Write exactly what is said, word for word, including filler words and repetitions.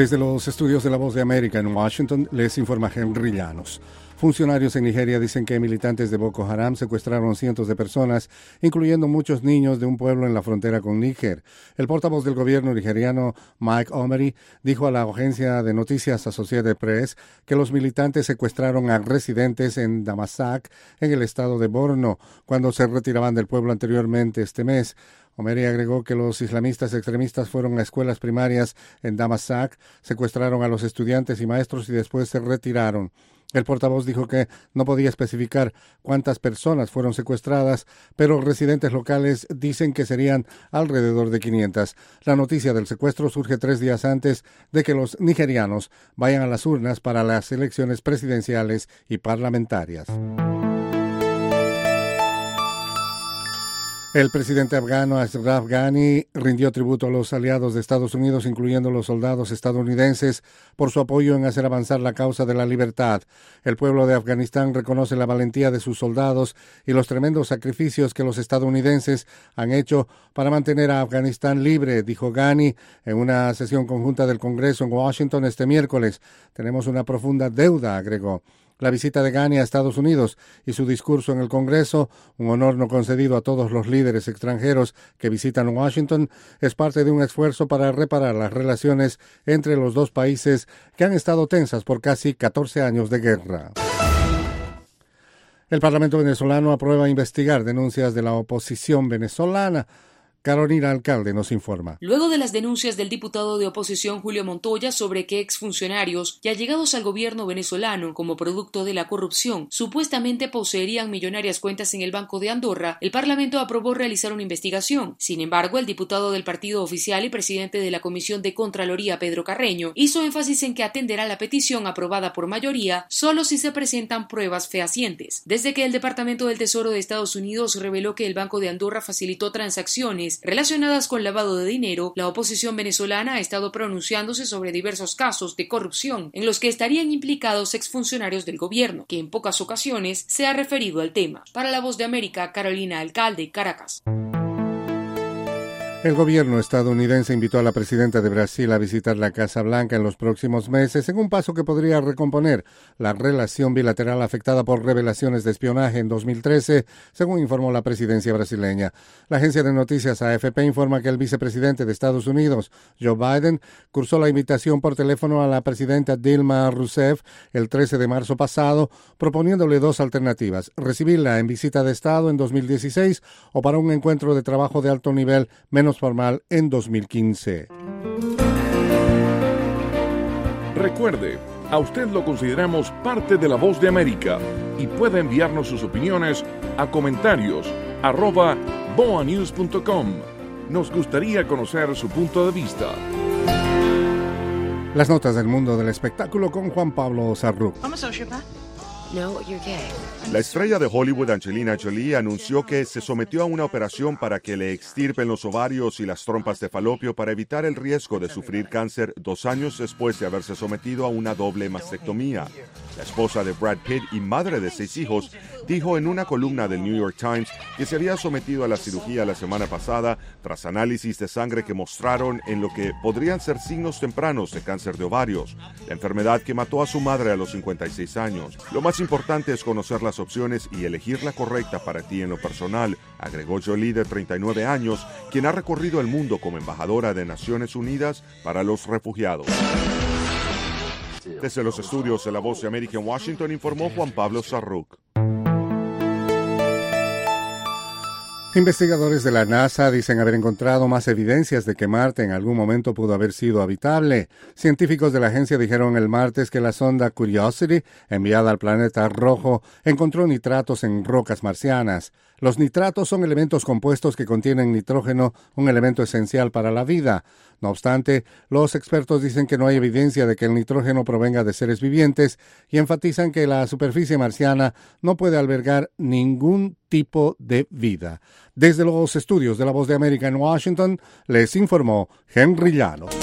Desde los estudios de La Voz de América en Washington, les informa Henry Llanos. Funcionarios en Nigeria dicen que militantes de Boko Haram secuestraron cientos de personas, incluyendo muchos niños de un pueblo en la frontera con Níger. El portavoz del gobierno nigeriano, Mike Omeri, dijo a la agencia de noticias Associated Press que los militantes secuestraron a residentes en Damasak, en el estado de Borno, cuando se retiraban del pueblo anteriormente este mes. Omeri agregó que los islamistas extremistas fueron a escuelas primarias en Damasak, secuestraron a los estudiantes y maestros y después se retiraron. El portavoz dijo que no podía especificar cuántas personas fueron secuestradas, pero residentes locales dicen que serían alrededor de quinientas. La noticia del secuestro surge tres días antes de que los nigerianos vayan a las urnas para las elecciones presidenciales y parlamentarias. El presidente afgano Ashraf Ghani rindió tributo a los aliados de Estados Unidos, incluyendo los soldados estadounidenses, por su apoyo en hacer avanzar la causa de la libertad. El pueblo de Afganistán reconoce la valentía de sus soldados y los tremendos sacrificios que los estadounidenses han hecho para mantener a Afganistán libre, dijo Ghani en una sesión conjunta del Congreso en Washington este miércoles. Tenemos una profunda deuda, agregó. La visita de Ghani a Estados Unidos y su discurso en el Congreso, un honor no concedido a todos los líderes extranjeros que visitan Washington, es parte de un esfuerzo para reparar las relaciones entre los dos países que han estado tensas por casi catorce años de guerra. El Parlamento venezolano aprueba investigar denuncias de la oposición venezolana. Carolina Alcalde nos informa. Luego de las denuncias del diputado de oposición Julio Montoya sobre que exfuncionarios y allegados al gobierno venezolano, como producto de la corrupción, supuestamente poseerían millonarias cuentas en el Banco de Andorra, el Parlamento aprobó realizar una investigación. Sin embargo, el diputado del partido oficial y presidente de la Comisión de Contraloría, Pedro Carreño, hizo énfasis en que atenderá la petición aprobada por mayoría solo si se presentan pruebas fehacientes. Desde que el Departamento del Tesoro de Estados Unidos reveló que el Banco de Andorra facilitó transacciones relacionadas con lavado de dinero, la oposición venezolana ha estado pronunciándose sobre diversos casos de corrupción en los que estarían implicados exfuncionarios del gobierno, que en pocas ocasiones se ha referido al tema. Para La Voz de América, Carolina Alcalde, Caracas. El gobierno estadounidense invitó a la presidenta de Brasil a visitar la Casa Blanca en los próximos meses, en un paso que podría recomponer la relación bilateral afectada por revelaciones de espionaje en dos mil trece, según informó la presidencia brasileña. La agencia de noticias A F P informa que el vicepresidente de Estados Unidos, Joe Biden, cursó la invitación por teléfono a la presidenta Dilma Rousseff el trece de marzo pasado, proponiéndole dos alternativas: recibirla en visita de Estado en dos mil dieciséis o para un encuentro de trabajo de alto nivel menos formal en dos mil quince. Recuerde, a usted lo consideramos parte de La Voz de América y puede enviarnos sus opiniones a comentarios arroba boa news punto com. Nos gustaría conocer su punto de vista. Las notas del mundo del espectáculo con Juan Pablo Sarruc. La estrella de Hollywood Angelina Jolie anunció que se sometió a una operación para que le extirpen los ovarios y las trompas de falopio para evitar el riesgo de sufrir cáncer dos años después de haberse sometido a una doble mastectomía. La esposa de Brad Pitt y madre de seis hijos dijo en una columna del New York Times que se había sometido a la cirugía la semana pasada tras análisis de sangre que mostraron en lo que podrían ser signos tempranos de cáncer de ovarios, la enfermedad que mató a su madre a los cincuenta y seis años. Lo más importante es conocer las opciones y elegir la correcta para ti en lo personal, agregó Jolie, de treinta y nueve años, quien ha recorrido el mundo como embajadora de Naciones Unidas para los refugiados. Desde los estudios de La Voz de América en Washington, informó Juan Pablo Sarruc. Investigadores de la NASA dicen haber encontrado más evidencias de que Marte en algún momento pudo haber sido habitable. Científicos de la agencia dijeron el martes que la sonda Curiosity, enviada al planeta rojo, encontró nitratos en rocas marcianas. Los nitratos son elementos compuestos que contienen nitrógeno, un elemento esencial para la vida. No obstante, los expertos dicen que no hay evidencia de que el nitrógeno provenga de seres vivientes y enfatizan que la superficie marciana no puede albergar ningún tipo de vida. Desde los estudios de La Voz de América en Washington, les informó Henry Llanos.